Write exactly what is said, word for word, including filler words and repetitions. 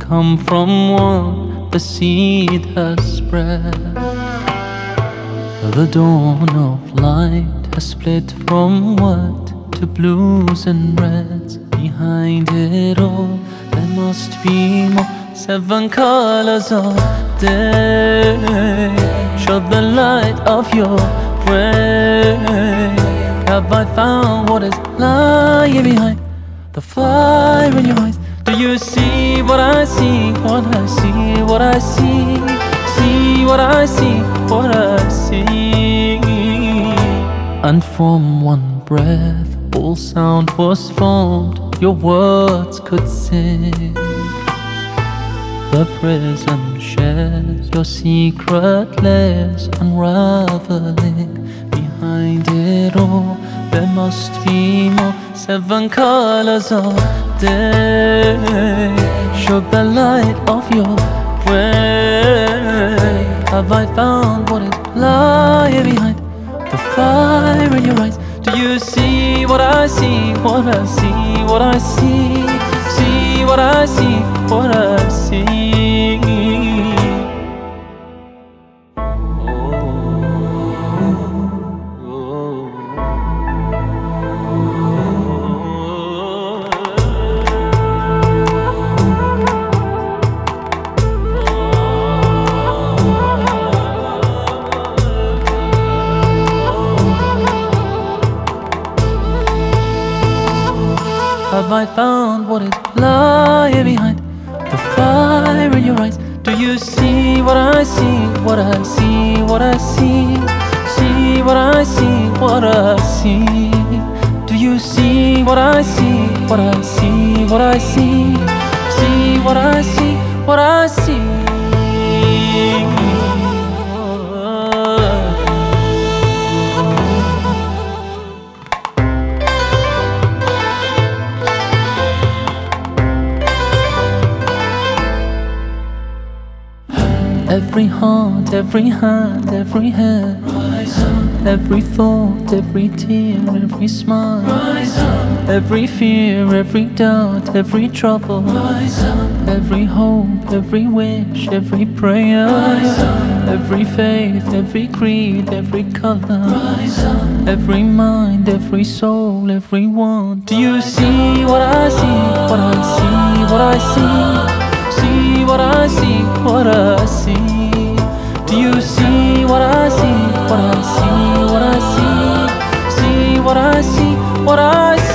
come from one, the seed has spread. The dawn of light has split from white to blues and reds. Behind it all, there must be more. Seven colors of day, show the light of your way. Have I found what is lying behind the fire in your eyes? Do you see what I see? What I see, what I see. See what I see, what I see. And from one breath, all sound was formed. Your words could sing. The prism shares your secret layers, unraveling. Behind it all, there must be more. Seven colors of day, show the light of your way. Have I found what is lying behind the fire in your eyes? Do you see what I see? What I see, what I see. See what I see, what I see. Have I found what is lying behind the fire in your eyes? Do you see what I see? What I see, what I see. See what I see, what I see. Do you see what I see? What I see, what I see. See what I see, what I see. Every heart, every hand, every head. Rise up. Every thought, every tear, every smile. Rise up. Every fear, every doubt, every trouble. Rise up. Every hope, every wish, every prayer. Rise up. Every faith, every creed, every color. Rise up. Every mind, every soul, every one. Do you see what I see? What I see, what I see. See what I see, what I see. Do you see what I see? What I see, what I see. See what I see, what I see.